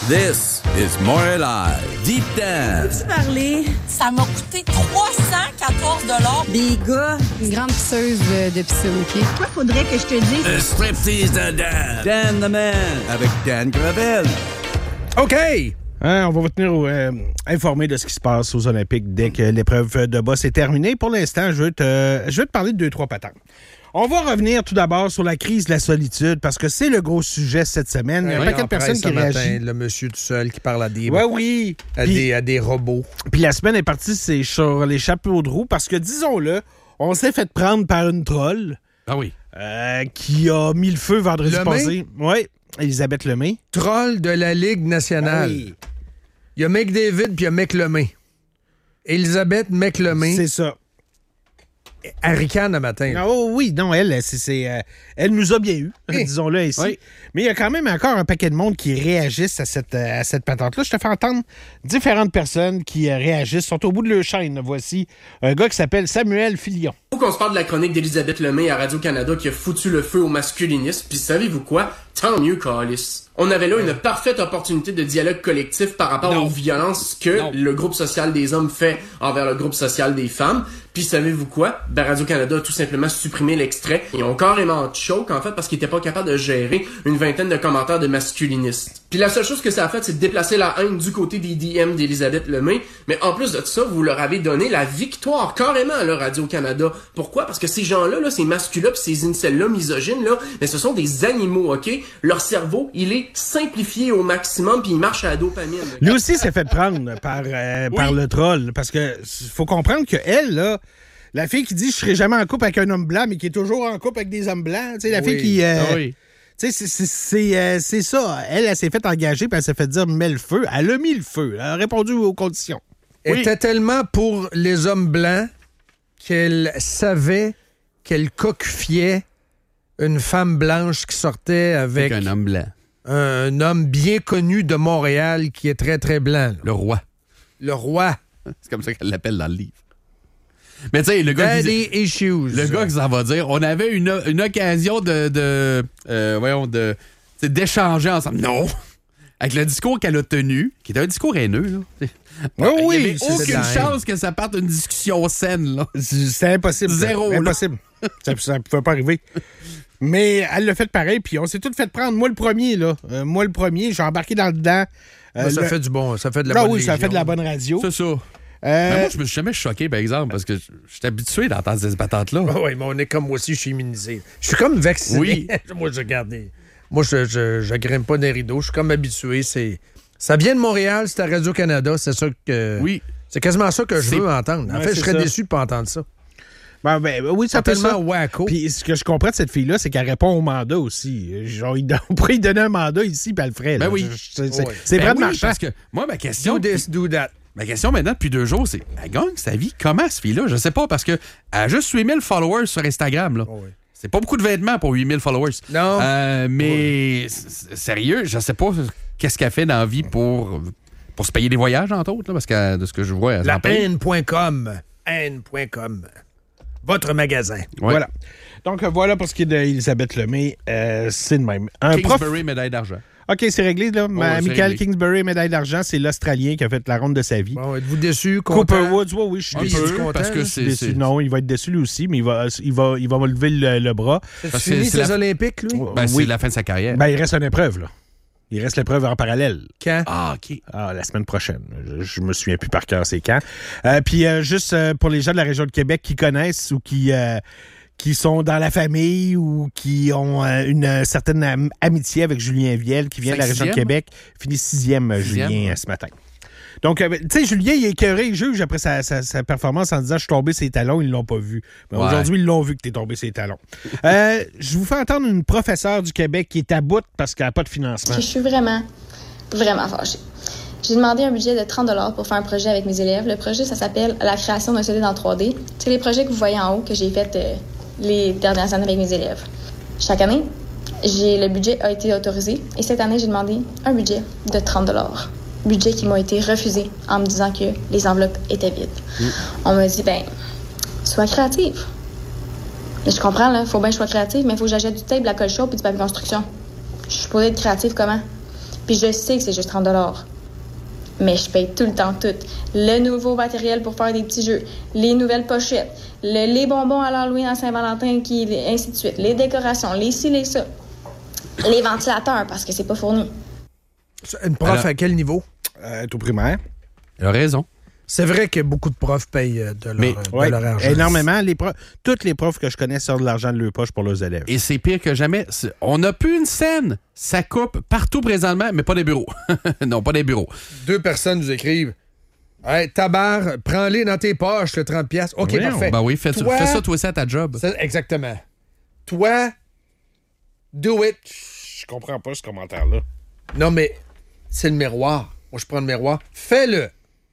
This is More Live. Deep Dance. Peux-tu parler? Ça m'a coûté 314 $. Des gars. Une grande pisseuse de pisser au pied. Toi, faudrait que je te dise. Un striptease de Dan. Dan the Man. Avec Dan Gravel. OK! On va vous tenir informé de ce qui se passe aux Olympiques dès que l'épreuve de boss est terminée. Pour l'instant, je vais te parler de 2-3 patentes. On va revenir tout d'abord sur la crise de la solitude parce que c'est le gros sujet cette semaine. Il y a un paquet de personnes qui réagissent. Le monsieur tout seul qui parle à des à des robots. Puis la semaine est partie sur les chapeaux de roue parce que, disons-le, on s'est fait prendre par une troll. Ah oui. Qui a mis le feu vendredi Lemay? passé. Oui, Elisabeth Lemay. Troll de la Ligue nationale. Ah oui. Il y a McDavid puis il y a McLemay. Elisabeth McLemay. C'est ça. Elle ricane le matin. Oh oui, non, elle nous a bien eu, disons-le ainsi. Oui. Mais il y a quand même encore un paquet de monde qui réagissent à cette patente-là. Je te fais entendre différentes personnes qui réagissent, sont au bout de leur chaîne. Voici un gars qui s'appelle Samuel Filion. Faut qu'on se parle de la chronique d'Elisabeth Lemay à Radio-Canada qui a foutu le feu au masculinisme, puis savez-vous quoi? Tant mieux, câlisse. On avait là une parfaite opportunité de dialogue collectif par rapport aux violences que le groupe social des hommes fait envers le groupe social des femmes. Puis savez-vous quoi? Ben Radio-Canada a tout simplement supprimé l'extrait. Ils ont carrément choke, en fait, parce qu'ils étaient pas capables de gérer une vingtaine de commentaires de masculinistes. Puis la seule chose que ça a fait, c'est de déplacer la haine du côté des DM d'Elisabeth Lemay. Mais en plus de ça, vous leur avez donné la victoire, carrément, à Radio-Canada. Pourquoi? Parce que ces gens-là, ces masculins pis ces incels-là, misogynes-là, mais ce sont des animaux, OK? Leur cerveau, il est simplifié au maximum puis il marche à la dopamine. Lui aussi s'est fait prendre par le troll. Parce que faut comprendre que elle, là, la fille qui dit « Je serai jamais en couple avec un homme blanc » mais qui est toujours en couple avec des hommes blancs, tu sais, la fille qui... Tu sais, c'est ça. Elle s'est fait engager puis elle s'est fait dire « Mets le feu ». Elle a mis le feu. Elle a répondu aux conditions. Elle était tellement pour les hommes blancs qu'elle savait qu'elle coquefiait une femme blanche qui sortait avec un homme blanc. Un homme bien connu de Montréal qui est très, très blanc. Là. Le roi. Le roi. C'est comme ça qu'elle l'appelle dans le livre. Mais tu sais, le gars... Daddy issues. Le gars qui s'en va dire, on avait une occasion d'échanger ensemble. Non! Avec le discours qu'elle a tenu, qui était un discours haineux, là. Il n'y avait aucune chance que ça parte une discussion saine, là. C'est impossible. Zéro. Impossible. ça ne pouvait pas arriver. Mais elle l'a fait pareil, puis on s'est tous fait prendre. Moi, le premier, j'ai embarqué dans le dedans. Ça fait du bon, ça fait de la bonne oui, ça fait de la bonne radio. C'est ça. Mais moi, je me suis jamais choqué, par exemple, parce que je suis habitué d'entendre ces patentes-là. Oui, mais on est comme moi aussi, je suis immunisé. Je suis comme vacciné. Oui. Moi, je grimpe pas des rideaux. Je suis comme habitué. Ça vient de Montréal, c'est à Radio-Canada. C'est ça que... Oui. C'est quasiment ça que je veux entendre. En fait, je serais déçu de pas entendre ça. Oui, ça peut tellement wacko. Puis ce que je comprends de cette fille-là, c'est qu'elle répond au mandat aussi. Genre, on pourrait lui donner un mandat ici, puis elle le ferait. Ben là. oui. C'est vrai de marchand. Parce que moi, ma question... Do this, do that. Ma question maintenant, depuis 2 jours, c'est elle gagne sa vie comment, cette fille-là? Je sais pas, parce qu'elle a juste 8000 followers sur Instagram. Là. C'est pas beaucoup de vêtements pour 8000 followers. Non. Mais sérieux, je sais pas qu'est-ce qu'elle fait dans la vie pour se payer des voyages, entre autres, là, parce que de ce que je vois, elle La en paye. haine.com. Haine.com. Votre magasin. Ouais. Voilà. Donc, voilà pour ce qui est d'Elisabeth Lemay. C'est le même. Kingsbury, médaille d'argent. OK, c'est réglé, là. Michael réglé. Kingsbury, médaille d'argent, c'est l'Australien qui a fait la ronde de sa vie. Bon, êtes-vous déçu, content? Cooper Woods, oui, je suis déçu. Parce que c'est... Non, il va être déçu lui aussi, mais il va me lever le bras. C'est fini ses Olympiques, lui? C'est la fin de sa carrière. Ben, il reste une épreuve, là. Il reste l'épreuve en parallèle. Quand? Ah, OK. La semaine prochaine. Je me souviens plus par cœur c'est quand. Puis juste pour les gens de la région de Québec qui connaissent ou qui sont dans la famille ou qui ont une certaine amitié avec Julien Viel, qui vient de la région de Québec, finit 6e, Julien, ce matin. Donc, tu sais, Julien, il est écœuré, il juge après sa performance en disant « Je suis tombé ses talons », ils l'ont pas vu. Mais aujourd'hui, ils l'ont vu que t'es tombé ses talons. Je vous fais entendre une professeure du Québec qui est à bout parce qu'elle n'a pas de financement. Je suis vraiment, vraiment fâchée. J'ai demandé un budget de 30 $ pour faire un projet avec mes élèves. Le projet, ça s'appelle « La création d'un solide en 3D ». C'est les projets que vous voyez en haut que j'ai fait les dernières années avec mes élèves. Chaque année, le budget a été autorisé et cette année, j'ai demandé un budget de 30 $. Budget qui m'a été refusé en me disant que les enveloppes étaient vides. On m'a dit, sois créative. Mais je comprends, là, faut bien que je sois créative, mais il faut que j'achète du tape, de la colle chaude et du papier construction. Je suis supposée être créative comment? Puis je sais que c'est juste 30 $. Mais je paye tout le temps tout. Le nouveau matériel pour faire des petits jeux, les nouvelles pochettes, les bonbons à l'Halloween à Saint-Valentin, ainsi de suite, les décorations, les ci, les ça, les ventilateurs, parce que c'est pas fourni. Une prof à quel niveau? Tout primaire. Elle a raison. C'est vrai que beaucoup de profs payent de leur argent. Énormément. Toutes les profs que je connais sortent de l'argent de leur poche pour leurs élèves. Et c'est pire que jamais. On n'a plus une scène. Ça coupe partout présentement, mais pas des bureaux. Non, pas des bureaux. 2 personnes nous écrivent. Hey, tabarre, prends-les dans tes poches, le 30$. OK, parfait. Ben oui, fais ça toi aussi à ta job. Exactement. Toi, do it. Je comprends pas ce commentaire-là. Non, mais c'est le miroir. Moi, je prends le miroir. Fais-le.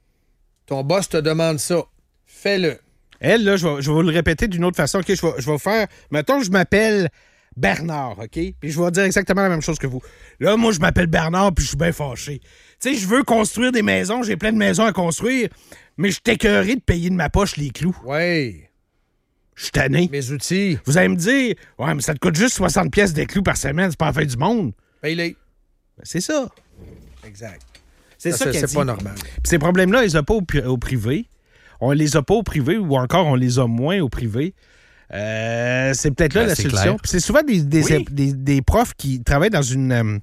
Ton boss te demande ça. Fais-le. Elle, là, je vais vous le répéter d'une autre façon. OK, je vais faire... Mettons, je m'appelle Bernard, OK? Puis je vais dire exactement la même chose que vous. Là, moi, je m'appelle Bernard, puis je suis bien fâché. Tu sais, je veux construire des maisons. J'ai plein de maisons à construire, mais je suis écœuré de payer de ma poche les clous. Oui. Je suis tanné. Mes outils. Vous allez me dire, ouais, mais ça te coûte juste 60$ des clous par semaine. C'est pas la fin du monde. Paye-les. Ben, c'est ça. Exact. C'est ça qu'elle dit. C'est pas normal. Puis ces problèmes-là, on les a pas au privé. On les a pas au privé, ou encore on les a moins au privé. C'est peut-être là la solution. Puis c'est souvent des profs qui travaillent dans une...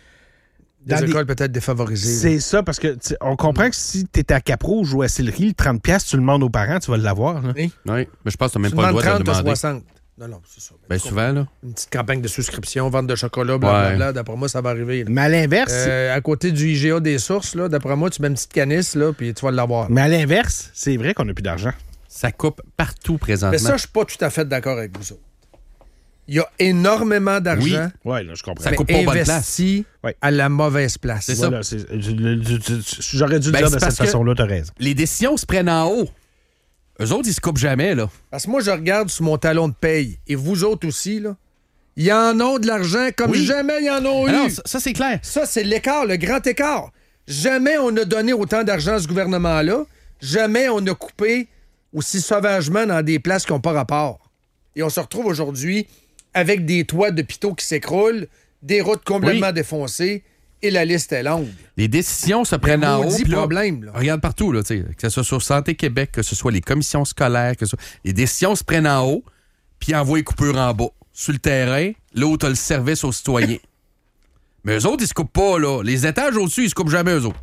Des écoles peut-être défavorisées. C'est ça, parce que on comprend que si tu es à Cap-Rouge ou à Sillery, le 30$, tu le demandes aux parents, tu vas l'avoir. Là. Oui. Mais je pense que tu n'as même pas le droit de le demander. 60. Non, c'est ça. Ben souvent, là. Une petite campagne de souscription, vente de chocolat, blablabla. D'après moi, ça va arriver. Là. Mais à l'inverse... à côté du IGA des sources, là, d'après moi, tu mets une petite canisse, là, puis tu vas l'avoir. Mais à l'inverse, c'est vrai qu'on n'a plus d'argent. Ça coupe partout présentement. Mais ça, je suis pas tout à fait d'accord avec vous autres. Il y a énormément d'argent. Oui, là, je comprends. Ça coupe pas aux bonnes places. Investi à la mauvaise place. C'est voilà, ça. J'aurais dû le dire de cette façon-là, t'as raison. Les décisions se prennent en haut. Eux autres, ils se coupent jamais, là. Parce que moi, je regarde sur mon talon de paye, et vous autres aussi, là, ils en ont de l'argent comme jamais ils en ont eu. Non, ça, c'est clair. Ça, c'est l'écart, le grand écart. Jamais on a donné autant d'argent à ce gouvernement-là. Jamais on a coupé aussi sauvagement dans des places qui n'ont pas rapport. Et on se retrouve aujourd'hui avec des toits d'hôpitaux qui s'écroulent, des routes complètement défoncées, et la liste est longue. Les décisions se prennent en haut. Problème, là. Regarde partout, là, que ce soit sur Santé Québec, que ce soit les commissions scolaires, les décisions se prennent en haut, puis envoient les coupures en bas. Sur le terrain, là où t'as le service aux citoyens. Mais eux autres, ils se coupent pas, là. Les étages au-dessus, ils se coupent jamais, eux autres.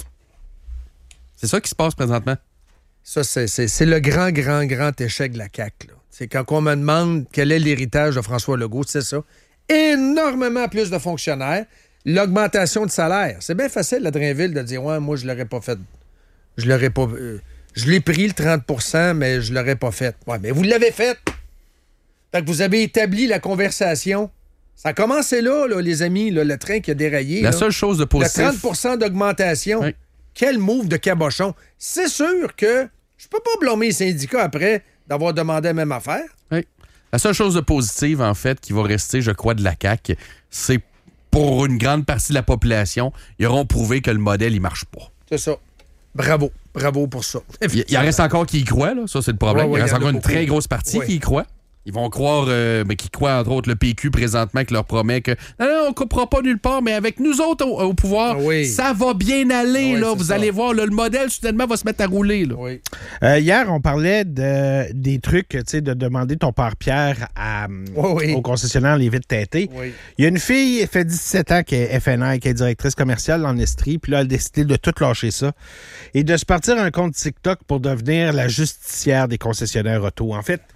C'est ça qui se passe présentement. Ça, c'est le grand échec de la CAQ, là. C'est quand on me demande quel est l'héritage de François Legault, c'est ça. Énormément plus de fonctionnaires. L'augmentation de salaire. C'est bien facile, à Drainville, de dire « Ouais, moi, je l'aurais pas fait. Je l'aurais pas... je l'ai pris, le 30%, mais je l'aurais pas fait. » Ouais, mais vous l'avez fait. Fait que vous avez établi la conversation. Ça a commencé là, les amis, là, le train qui a déraillé. La seule chose de positif... Le 30% d'augmentation. Oui. Quel move de cabochon. C'est sûr que je peux pas blâmer les syndicats après d'avoir demandé la même affaire. Oui. La seule chose de positive, en fait, qui va rester, je crois, de la CAQ, c'est pour une grande partie de la population, ils auront prouvé que le modèle, il marche pas. C'est ça. Bravo. Bravo pour ça. Il en reste encore qui y croient, là. Ça, c'est le problème. Il reste encore une très grosse partie qui y croit. Ils vont croire, mais qui croient, entre autres, le PQ présentement, qui leur promet que non, on ne coupera pas nulle part, mais avec nous autres au pouvoir, ça va bien aller. Là. Vous allez voir, là, le modèle, soudainement, va se mettre à rouler. Là. Oui. Hier, on parlait des trucs, tu sais, de demander ton père Pierre au concessionnaire les vitres teintées. Oui. Il y a une fille, elle fait 17 ans, qui est FNI, qui est directrice commerciale en Estrie, puis là, elle a décidé de tout lâcher ça et de se partir un compte TikTok pour devenir la justicière des concessionnaires auto. En fait,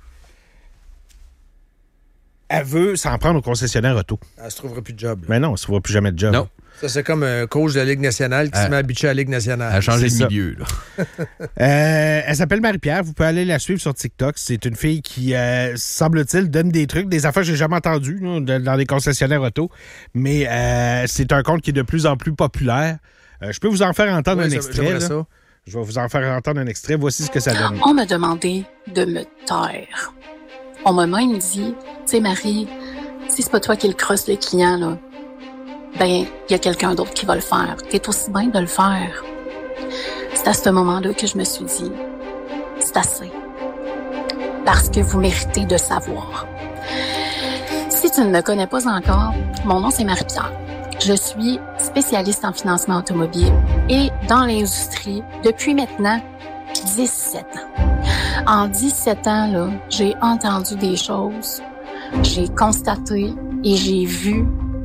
elle veut s'en prendre au concessionnaire auto. Elle se trouvera plus de job. Là. Mais non, elle ne se trouvera plus jamais de job. Non. Ça, c'est comme un coach de la Ligue nationale qui se met habitué à la Ligue nationale. Elle a changé de milieu. Là. Elle s'appelle Marie-Pierre. Vous pouvez aller la suivre sur TikTok. C'est une fille qui, semble-t-il, donne des trucs, des affaires que j'ai jamais entendues là, dans les concessionnaires auto. Mais c'est un compte qui est de plus en plus populaire. Je peux vous en faire entendre un extrait. Là. Ça. Je vais vous en faire entendre un extrait. Voici ce que ça donne. On m'a demandé de me taire. On m'a même dit, tu sais, Marie, si c'est pas toi qui le crosse le client, là, ben, il y a quelqu'un d'autre qui va le faire. T'es aussi bien de le faire. C'est à ce moment-là que je me suis dit, c'est assez. Parce que vous méritez de savoir. Si tu ne me connais pas encore, mon nom c'est Marie-Pierre. Je suis spécialiste en financement automobile et dans l'industrie depuis maintenant 17 ans. En 17 ans, là, j'ai entendu des choses, j'ai constaté et j'ai vu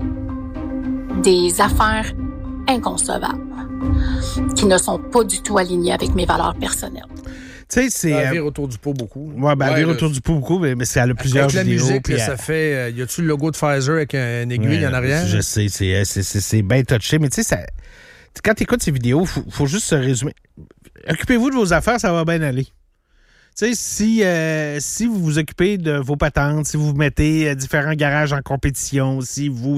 des affaires inconcevables qui ne sont pas du tout alignées avec mes valeurs personnelles. Tu sais, c'est. Ça vire autour du pot beaucoup. Ouais, ben, elle vire autour du pot beaucoup, mais ça a plusieurs avec vidéos. La musique, puis, ça fait. Y a-tu le logo de Pfizer avec une aiguille en arrière? Je sais, c'est bien touché, mais tu sais, quand tu écoutes ces vidéos, faut juste se résumer. Occupez-vous de vos affaires, ça va bien aller. Tu sais, si vous vous occupez de vos patentes, si vous mettez différents garages en compétition, si vous,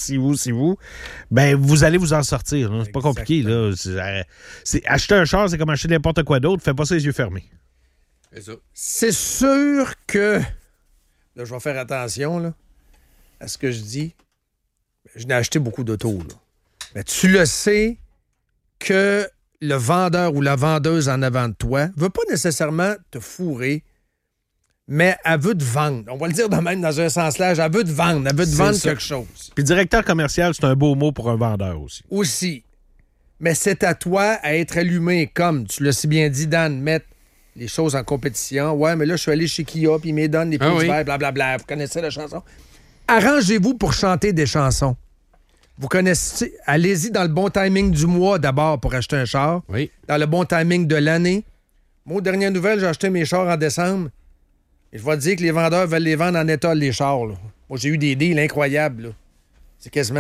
ben vous allez vous en sortir. Hein. C'est pas compliqué. Là. Acheter un char, c'est comme acheter n'importe quoi d'autre. Fais pas ça les yeux fermés. C'est sûr que... Là, je vais faire attention là, à ce que je dis. Je n'ai acheté beaucoup d'autos. Là. Mais tu le sais que le vendeur ou la vendeuse en avant de toi veut pas nécessairement te fourrer, mais elle veut te vendre. On va le dire de même dans un sens large. Elle veut te vendre. Elle veut te vendre quelque chose. Puis directeur commercial, c'est un beau mot pour un vendeur aussi. Aussi. Mais c'est à toi à être allumé, comme tu l'as si bien dit, Dan, mettre les choses en compétition. Ouais, mais là, je suis allé chez Kia, puis ils me donnent les pouces verts, blablabla. Vous connaissez la chanson? Arrangez-vous pour chanter des chansons. Vous connaissez... Allez-y dans le bon timing du mois d'abord pour acheter un char. Oui. Dans le bon timing de l'année. Moi, dernière nouvelle, j'ai acheté mes chars en décembre. Et je vais te dire que les vendeurs veulent les vendre en état, les chars. Là. Moi, j'ai eu des deals incroyables. Là. C'est quasiment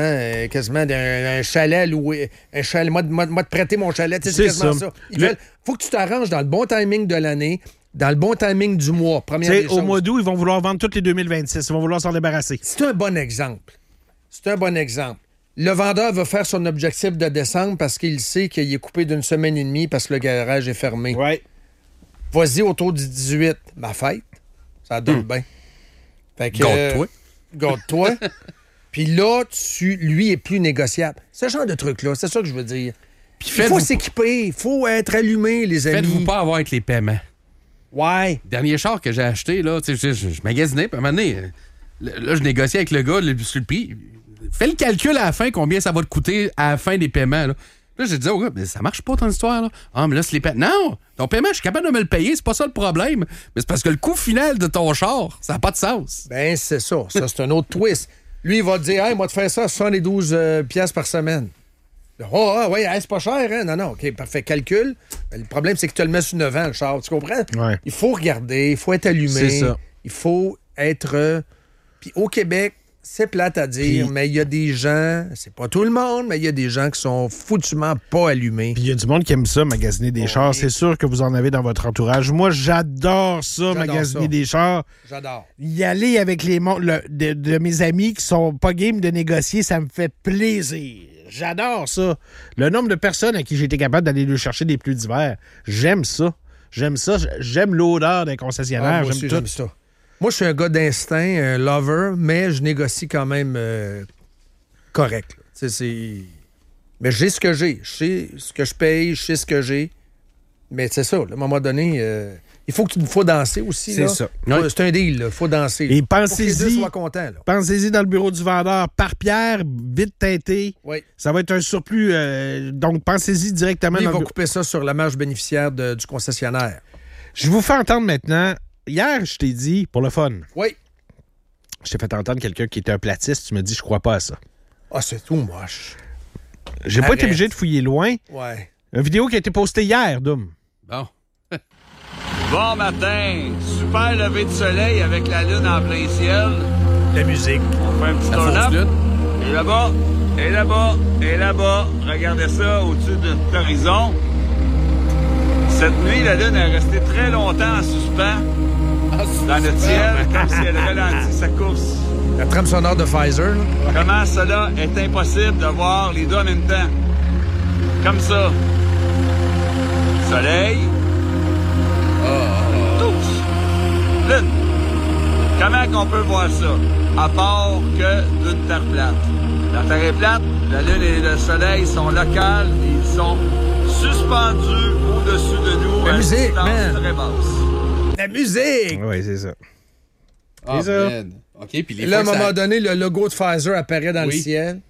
un chalet loué. Un chalet. Moi, te prêter mon chalet. C'est quasiment ça. Faut que tu t'arranges dans le bon timing de l'année, dans le bon timing du mois. Première des choses. Au mois d'août, ils vont vouloir vendre toutes les 2026. Ils vont vouloir s'en débarrasser. C'est un bon exemple. Le vendeur va faire son objectif de décembre parce qu'il sait qu'il est coupé d'une semaine et demie parce que le garage est fermé. Ouais. Vas-y autour du 18, ma fête. Ça donne bien. Fait que, garde-toi. Puis là, lui est plus négociable. Ce genre de truc-là, c'est ça que je veux dire. Il faut s'équiper, il faut être allumé, les amis. Faites-vous pas avoir avec les paiements. Ouais. Dernier char que j'ai acheté, là, je magasinais, puis à un moment donné, là, je négociais avec le gars sur le prix. Fais le calcul à la fin, combien ça va te coûter à la fin des paiements. Là, j'ai dit au gars, mais ça marche pas ton histoire. Là. Ah, mais là, c'est les paiements. Non, ton paiement, je suis capable de me le payer, c'est pas ça le problème. Mais c'est parce que le coût final de ton char, ça n'a pas de sens. Ben, c'est ça. Ça, c'est un autre twist. Lui, il va te dire, hey, moi, te faire ça à 72 piastres par semaine. Oui, c'est pas cher, hein? Non, OK, parfait. Calcul. Ben, le problème, c'est que tu le mets sur 9 ans, le char. Tu comprends? Ouais. Il faut regarder, il faut être allumé. C'est ça. Il faut être... Puis au Québec, c'est plate à dire, mais il y a des gens, c'est pas tout le monde, mais il y a des gens qui sont foutument pas allumés. Puis il y a du monde qui aime ça, magasiner des chars. Oui. C'est sûr que vous en avez dans votre entourage. Moi, j'adore ça, magasiner des chars. J'adore. Y aller avec de mes amis qui sont pas game de négocier, ça me fait plaisir. J'adore ça. Le nombre de personnes à qui j'ai été capable d'aller lui chercher des pneus d'hiver, j'aime ça. J'aime l'odeur d'un concessionnaire. Moi aussi, j'aime ça. Moi, je suis un gars d'instinct, un lover, mais je négocie quand même correct. Mais j'ai ce que j'ai. Je sais ce que je paye, je sais ce que j'ai. Mais c'est ça, là, à un moment donné, il faut danser aussi. C'est là. ça. C'est un deal, il faut danser. Et pensez-y. Pour que les deux soient contents. Là. Pensez-y dans le bureau du vendeur, par pierre, vite teinté. Oui. Ça va être un surplus. Donc, pensez-y directement. Lui, il va couper ça sur la marge bénéficiaire du concessionnaire. Je vous fais entendre maintenant. Hier, je t'ai dit, pour le fun. Oui. Je t'ai fait entendre quelqu'un qui était un platiste. Tu me dis, je crois pas à ça. Ah, c'est tout moche. J'ai pas été obligé de fouiller loin. Ouais. Une vidéo qui a été postée hier, Doom. Bon. Bon matin. Super lever de soleil avec la lune en plein ciel. La musique. On fait un petit turn-up. Et là-bas, et là-bas, et là-bas. Regardez ça au-dessus de l'horizon. Cette nuit, la lune est restée très longtemps en suspens dans le ciel, comme si elle ralentit sa course. La trame sonore de Pfizer. Là. Comment cela est impossible de voir les deux en même temps? Comme ça. Soleil. Tous. Lune. Comment qu'on peut voir ça? À part que d'une terre plate. La terre est plate, la lune et le soleil sont locales et ils sont suspendus au-dessus de nous la à musique, une distance man. très basse. La musique! Oui, c'est ça. Ah, c'est ça. OK, puis les là, à un fois que moment ça... donné, le logo de Pfizer apparaît dans le ciel.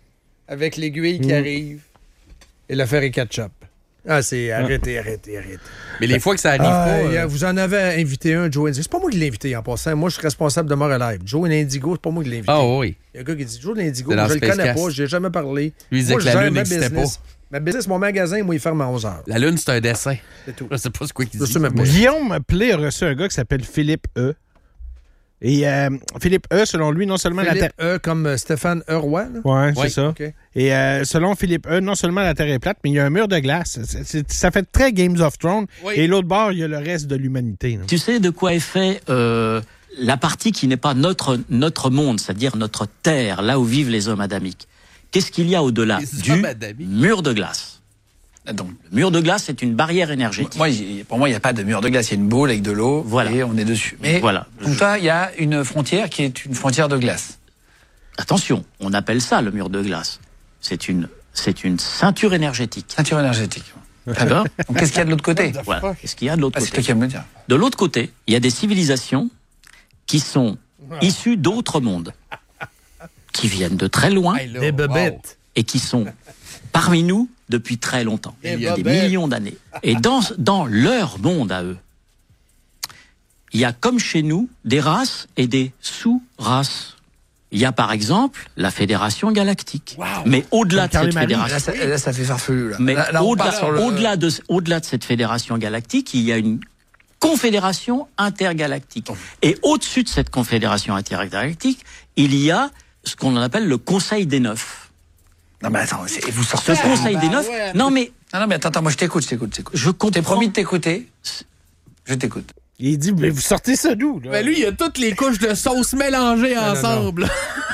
avec l'aiguille qui arrive et l'affaire est ketchup. Ah, c'est arrêtez. Mais les fois que ça arrive pas... Vous en avez invité un, Joe Indigo. C'est pas moi qui l'ai invité en passant. Moi, je suis responsable de Mort Alive. Joe Indigo, c'est pas moi qui l'ai invité. Ah oui. Il y a un gars qui dit Joe Indigo, C'est dans je le connais Spacecast. pas, j'ai jamais parlé. Lui, il disait que la Lune n'existait pas. Ma business, mon magasin, moi, il ferme à 11h. La Lune, c'est un dessin. C'est tout. Je sais pas ce quoi qu'il Je dit. sais même pas. Guillaume Play a reçu un gars qui s'appelle Philippe E. Et Philippe E, selon lui, non seulement la Terre... Philippe E comme Stéphane Roy, là? Ouais, c'est Oui. ça. OK. Et selon Philippe E, non seulement la Terre est plate, mais il y a un mur de glace. Ça fait très Games of Thrones. Oui. Et l'autre bord, il y a le reste de l'humanité. là. Tu sais de quoi est fait la partie qui n'est pas notre monde, c'est-à-dire notre terre, là où vivent les hommes adamiques. Qu'est-ce qu'il y a au-delà Les du hommes adamiques. mur de glace? Donc, le mur de glace, c'est une barrière énergétique. Pour moi, il n'y a pas de mur de glace. Il y a une boule avec de l'eau Voilà. et on est dessus. Mais Voilà. pour toi, il y a une frontière qui est une frontière de glace. Attention, on appelle ça le mur de glace. C'est une ceinture énergétique. Ceinture énergétique. D'accord. Donc, qu'est-ce qu'il y a de l'autre côté? Voilà. Qu'est-ce qu'il y a de l'autre C'est côté? toi qui vas me le dire. De l'autre côté, il y a des civilisations qui sont issues d'autres mondes, qui viennent de très loin Des bebettes. et qui sont parmi nous depuis très longtemps. Des Il y a des bobettes. millions d'années. Et dans leur monde à eux, il y a comme chez nous des races et des sous-races. Il y a par exemple la Fédération Galactique. Mais au-delà de Comme cette Carly Marie. fédération, Là, ça fait farfelu. Là. mais Là, on part sur le... au-delà de cette fédération galactique, il y a une confédération intergalactique. Et au-dessus de cette confédération intergalactique, il y a ce qu'on appelle le Conseil des Neufs. Non, mais attends, vous sortez... Ce Conseil des Neufs... Non, mais Non, mais attends, moi, je t'écoute. je comprends... T'es promis de t'écouter. Je t'écoute. Il dit, mais vous sortez ça d'où? Là? Mais lui, il a toutes les couches de sauce mélangées ensemble.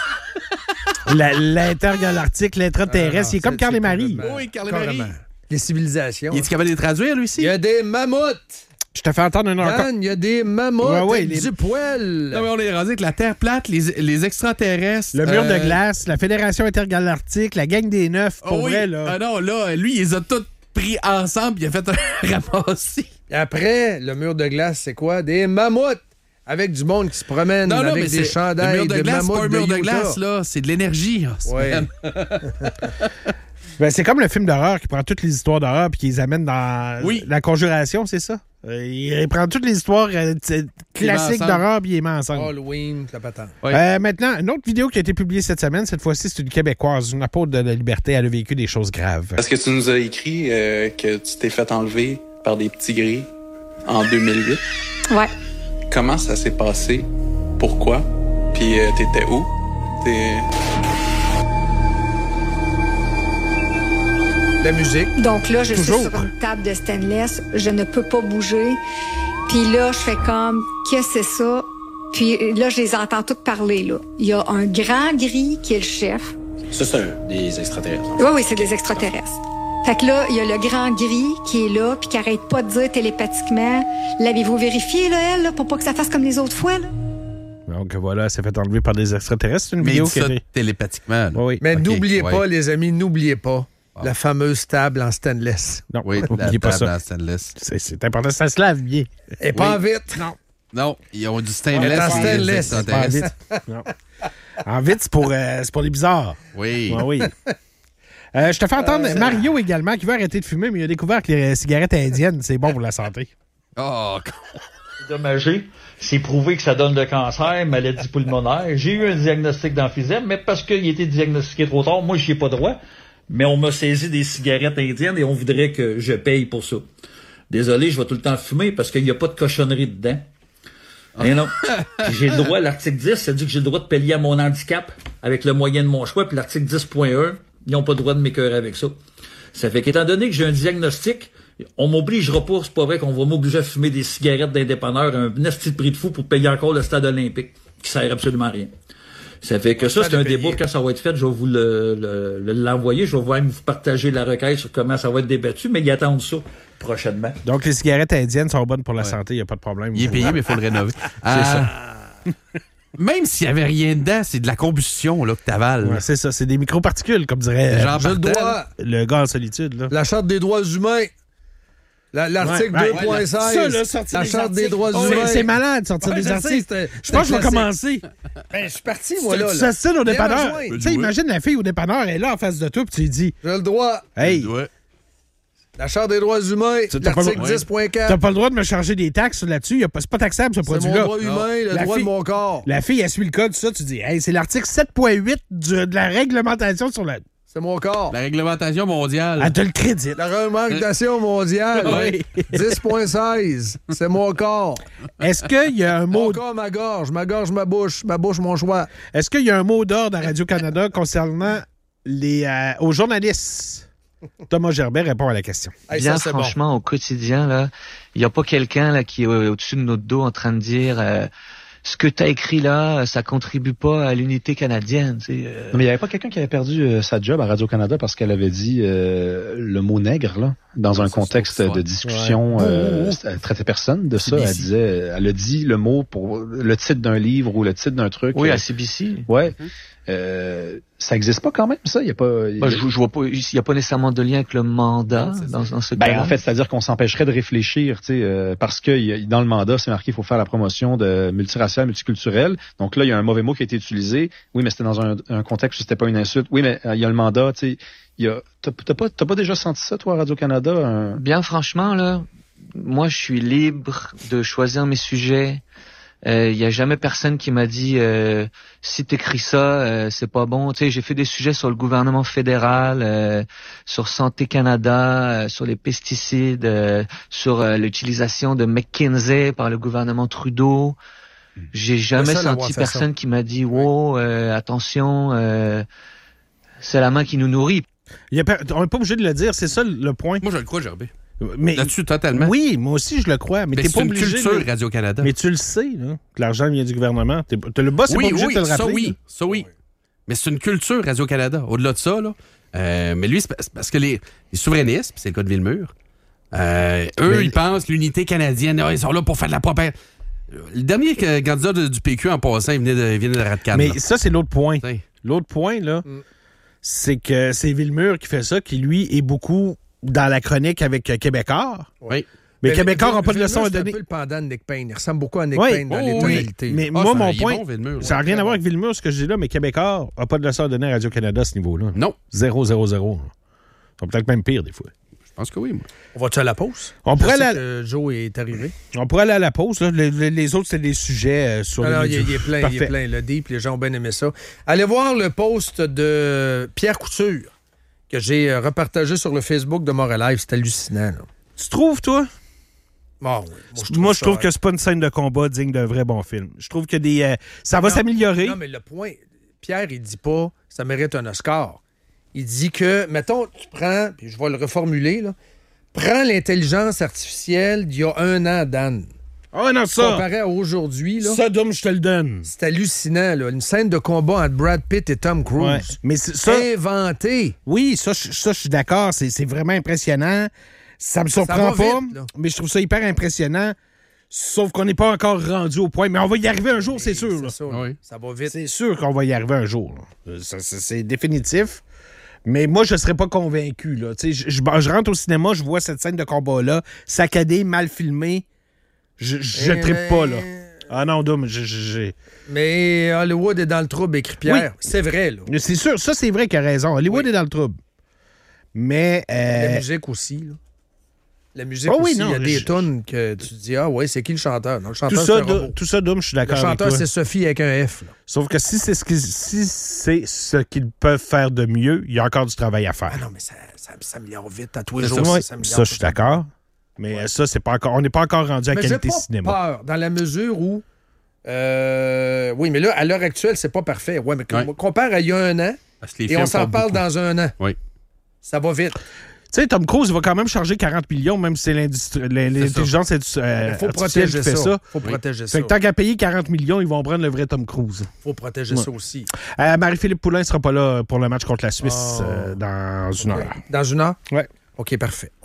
L'intergalactique, l'intraterrestre, il est comme Carl et Marie. Oui, Carl et Marie. Carrément. Les civilisations. Il est capable de les traduire, lui aussi? Il y a des mammouths. Je te fais entendre un encore. Dan, il y a des mammouths Ouais, avec les- du poil. Non, mais on est rendu avec la Terre plate, les extraterrestres. Le mur de glace, la Fédération intergalactique, la gang des Neufs, pour vrai, là. Ah non, là, lui, il les a tous pris ensemble, il a fait un ramassis. Et après, le mur de glace, c'est quoi? Des mammouths avec du monde qui se promène Non, non, mais avec des c'est chandails le mur de glace, c'est mammouths pas un mur de Utah. glace, là. C'est de l'énergie. là. Ouais. Ben, c'est comme le film d'horreur qui prend toutes les histoires d'horreur puis qui les amène dans Oui. la conjuration, c'est ça? Il prend toutes les histoires classiques ensemble. d'horreur puis il les met ensemble. Halloween, la patente. Ouais. Maintenant, une autre vidéo qui a été publiée cette semaine, cette fois-ci, c'est une Québécoise, une apôtre de la liberté. Elle a vécu des choses graves. Parce que tu nous as écrit que tu t'es fait enlever par des petits gris en 2008. Ouais. Comment ça s'est passé? Pourquoi? Puis t'étais où? La musique. Donc là, je Toujours. suis sur une table de stainless. Je ne peux pas bouger. Puis là, je fais comme, qu'est-ce que c'est ça? Puis là, je les entends toutes parler, là. Il y a un grand gris qui est le chef. Ça, c'est des extraterrestres. Oui, c'est des extraterrestres. Fait que là, il y a le grand gris qui est là, puis qui arrête pas de dire télépathiquement, l'avez-vous vérifié, là, elle, là, pour pas que ça fasse comme les autres fois, là? Donc voilà, elle s'est fait enlever par des extraterrestres. C'est une Mais il vidéo dit qui a ça été... télépathiquement. là. Oui. Mais Ok, n'oubliez ouais. pas, les amis, n'oubliez pas la fameuse table en stainless. Non, Oui, la n'oubliez pas table ça. en stainless. C'est important, ça se lave bien. Et pas Oui. vite. Non. Non, ils ont du stainless. En stainless. les Pas en extraterrestres. vite. Non. En vite, c'est pour les bizarres. Oui. Ah oui. Je te fais entendre Mario également, qui veut arrêter de fumer, mais il a découvert que les cigarettes indiennes, c'est bon pour la santé. Oh, Dommagé. C'est prouvé que ça donne le cancer, maladie pulmonaire. J'ai eu un diagnostic d'emphysème, mais parce qu'il a été diagnostiqué trop tard, moi, j'y ai pas droit. Mais on m'a saisi des cigarettes indiennes et on voudrait que je paye pour ça. Désolé, je vais tout le temps fumer parce qu'il n'y a pas de cochonnerie dedans. Mais non. Puis j'ai le droit, l'article 10, ça dit que j'ai le droit de payer à mon handicap avec le moyen de mon choix. Puis l'article 10.1, ils n'ont pas le droit de m'écœurer avec ça. Ça fait qu'étant donné que j'ai un diagnostic, on m'obligera pas, c'est pas vrai qu'on va m'obliger à fumer des cigarettes d'indépanneur à un esti de prix de fou pour payer encore le stade olympique, qui sert absolument à rien. Ça fait que ça, c'est un débat, quand ça va être fait, je vais vous l'envoyer, je vais vous partager la requête sur comment ça va être débattu, mais ils attendent ça prochainement. Donc, les cigarettes indiennes sont bonnes pour la santé, il n'y a pas de problème. il est payé, mais il faut le rénover. C'est ça. Même s'il n'y avait rien dedans, c'est de la combustion là, que t'avales. Ouais, c'est ça, c'est des microparticules, comme dirait Jean Je le Bartel. dois. le gars en solitude. Là. La Charte des droits humains. L'article 2.16, la Charte des droits humains. C'est malade, sortir des articles. Je pense que je vais commencer. Ben, je suis parti, moi, là. Tu s'assines au dépanneur. Viens Tu sais, imagine la fille au dépanneur, elle est là en face de toi, puis tu lui dis... J'ai le droit. Hey! La Charte des droits humains, l'article 10.4. T'as pas le droit de me charger des taxes là-dessus. C'est pas taxable, ce produit-là. C'est mon droit humain, le droit de mon corps. La fille, elle suit le code, ça, tu dis, hey, c'est l'article 7.8 de la réglementation sur la... C'est mon corps. La réglementation mondiale. Elle te le crédite. La réglementation mondiale. Oui. 10.16. C'est mon corps. Est-ce qu'il y a un mot... Mon corps, ma gorge, ma bouche, mon choix. Est-ce qu'il y a un mot d'ordre à Radio-Canada concernant aux journalistes? Thomas Gerbet répond à la question. Bien, franchement, au quotidien, il n'y a pas quelqu'un là qui est au-dessus de notre dos en train de dire ce que tu as écrit là, ça contribue pas à l'unité canadienne. Non, mais il n'y avait pas quelqu'un qui avait perdu sa job à Radio-Canada parce qu'elle avait dit le mot nègre là, dans un contexte de discussion. Elle traitait personne de ça. CBC. Elle a dit le mot pour le titre d'un livre ou le titre d'un truc. Oui, à CBC. Ouais. Ça n'existe pas quand même, ça? Il y a pas. Je vois pas. Il n'y a pas nécessairement de lien avec le mandat dans ce cas. En fait, c'est-à-dire qu'on s'empêcherait de réfléchir, parce que dans le mandat, c'est marqué qu'il faut faire la promotion de multiracial, multiculturel. Donc là, il y a un mauvais mot qui a été utilisé. Oui, mais c'était dans un contexte où c'était pas une insulte. Oui, mais il y a le mandat, tu sais. T'as pas déjà senti ça, toi, à Radio-Canada? Bien franchement, là, moi, je suis libre de choisir mes sujets. Il y a jamais personne qui m'a dit si t'écris ça, c'est pas bon. Tu sais, j'ai fait des sujets sur le gouvernement fédéral, sur Santé Canada, sur les pesticides, sur l'utilisation de McKinsey par le gouvernement Trudeau. J'ai jamais senti personne qui m'a dit wow, attention, c'est la main qui nous nourrit. On n'est pas obligé de le dire, c'est ça le point. Moi, je le crois, Gerbet. Mais, là-dessus, totalement. Oui, moi aussi, je le crois. Mais t'es pas obligé. C'est une culture Radio-Canada. Mais tu le sais, là, que l'argent vient du gouvernement. T'as le boss, c'est pas obligé de te le rappeler. Ça, oui. Mais c'est une culture Radio-Canada. Au-delà de ça, là. Mais lui, c'est parce que les souverainistes, c'est le cas de Villemur, ils pensent l'unité canadienne, ils sont là pour faire de la propagande. Le dernier candidat du PQ, en passant, il venait de la Radcan. Mais ça, c'est l'autre point. L'autre point, là, c'est que c'est Villemur qui fait ça, qui, lui, est beaucoup dans la chronique avec Québécois. Oui. Mais Québécois n'ont pas de leçon à donner. C'est un peu le pendant de Nick Payne. Il ressemble beaucoup à Nick Payne dans les tonalités. Mais moi, mon point, ça n'a rien à voir avec Villemur, ce que je dis là, mais Québécois n'a pas de leçon à donner à Radio-Canada à ce niveau-là. Non. 0. Ils sont peut-être même pires, des fois. Je pense que oui, moi. On va-tu à la pause? On pourrait aller que Joe est arrivé. On pourrait aller à la pause. Là. Les autres, c'est des sujets sur Alors, les il est plein. Le Deep, les gens ont bien aimé ça. Allez voir le post de Pierre Couture que j'ai repartagé sur le Facebook de Montréal. C'est hallucinant. Là. Tu trouves, toi? Bon, oui. Moi, je trouve que c'est pas une scène de combat digne d'un vrai bon film. Je trouve que ça va s'améliorer. Non, mais le point, Pierre, il dit pas ça mérite un Oscar. Il dit que, mettons, tu prends, puis je vais le reformuler, là, prends l'intelligence artificielle d'il y a 1 an, Dan. Ah non, ça! Comparé à aujourd'hui, là. Ça, Dom, je te le donne. C'est hallucinant, là. Une scène de combat entre Brad Pitt et Tom Cruise. Ouais, mais ça... Inventé. Oui, ça, je suis d'accord. C'est vraiment impressionnant. Ça me surprend pas, vite, mais je trouve ça hyper impressionnant. Sauf qu'on n'est pas encore rendu au point. Mais on va y arriver un jour, c'est sûr. Là. Ça, oui. Ça va vite. C'est sûr qu'on va y arriver un jour. C'est définitif. Mais moi, je ne serais pas convaincu. Là. Je rentre au cinéma, je vois cette scène de combat-là, saccadée, mal filmée. Je trippe pas, là. Ah non, Dom, Mais Hollywood est dans le trouble, écrit Pierre. Oui. C'est vrai, là. C'est sûr, ça, c'est vrai qu'il a raison. Hollywood est dans le trouble. Mais... La musique aussi, là. La musique aussi, il y a des tunes que tu te dis, ah ouais, c'est qui le chanteur? Non, le chanteur, c'est un robot. Tout ça, Dom, je suis d'accord avec toi. Le chanteur, c'est Sophie avec un F. Là. Sauf que si c'est ce qu'ils peuvent faire de mieux, il y a encore du travail à faire. Ah non, mais ça s'améliore vite à tous les jours. Ça, je suis d'accord. Mais ça, c'est pas encore. On n'est pas encore rendu à qualité cinéma. Peur, dans la mesure où. Oui, mais là, à l'heure actuelle, c'est pas parfait. Ouais, mais compare à il y a 1 an, et on s'en parle dans 1 an. Oui. Ça va vite. Tu sais, Tom Cruise va quand même charger 40 millions, même si c'est l'intelligence artificielle qui fait ça. Faut protéger ça. Fait que tant qu'à payer 40 millions, ils vont prendre le vrai Tom Cruise. Faut protéger ça aussi. Marie-Philippe Poulin ne sera pas là pour le match contre la Suisse dans 1 heure. Dans 1 heure? Oui. OK, parfait.